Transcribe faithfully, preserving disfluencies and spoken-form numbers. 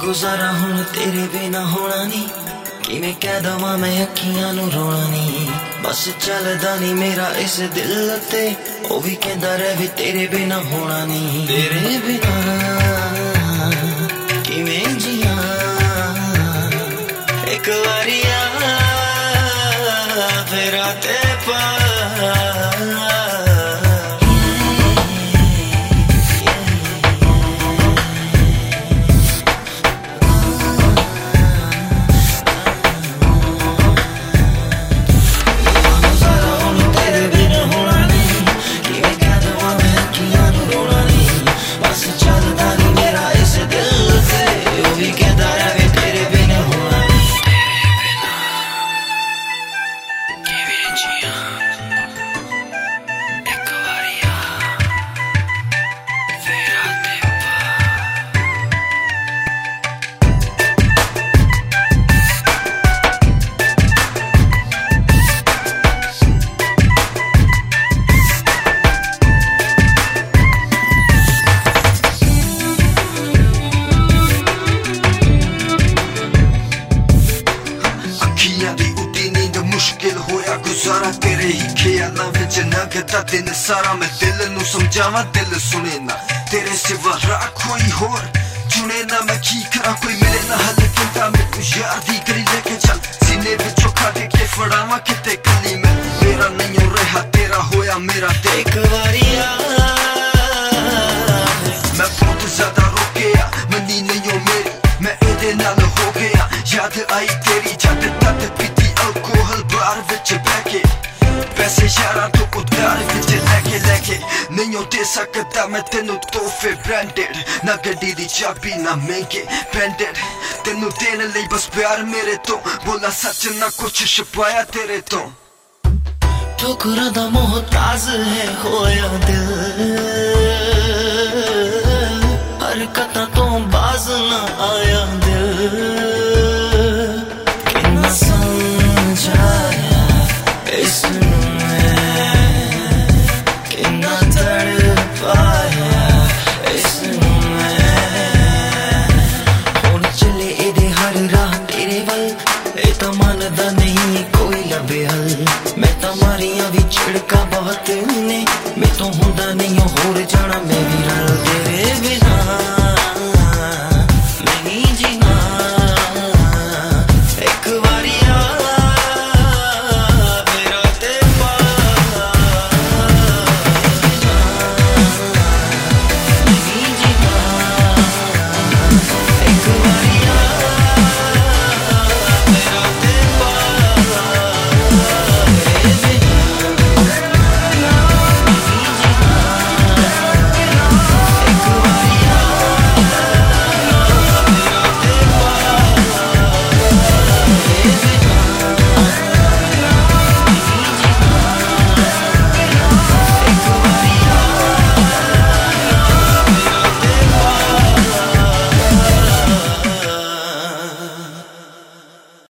गुजारा हुण तेरे बिना होना नी, किवें कह दवां मैं अखियां नूं रोना नी। बस चलदा नी मेरा इस दिल ते, ओ भी कहंदा रहे तेरे बिना होना नी। तेरे बिना किवें जियां, एक वारी आ फिर आते पा। गुजारा तेरे ही ख्यालां विच लंघदा दिन सारा। मैं दिल नूं समझावां दिल सुने ना, तेरे सिवा राह कोई होर चुने ना। मैं की करां कोई मिले ना हल किंदा, मैनूं यार दी करी लेके चल सीने विचों कढ के फड़ावां किते कली। मैं मेरा नहीं रहा तेरा होया मेरा ते एक वारी आ। मैं बहुत ज्यादा रो गया मनी नहीं मेरी, मैं एदे नाल हो गया। याद आई तेरी जद तद पीती अल्कोहल बार विच बैठ के, पैसे यारां तो उधार विच लैके लैके नहीं दे सकदा मैं तेनू तोहफे ब्रांडेड। ना गड्डी दी चाबी ना महंगे ब्रांडेड, तेनू देने लई बस प्यार मेरे तो। बोला सच ना कुछ छुपाया तेरे तो। ठोकरां दा मोहताज है होया दिल, हरकतां तो बाज ना आया दिल। किन्ना समझाया इसनूं मैं, किन्ना तड़पाया इसनूं मैं। हुण चले एदे हर राह तेरे वल, ए तां मनदा नहीं कोई लभे हल। मैं तां मारियां भी छिड़का बहुत ने, मैं तो हुंदा नहीं होर जाना मैं भी रल। तेरे बिना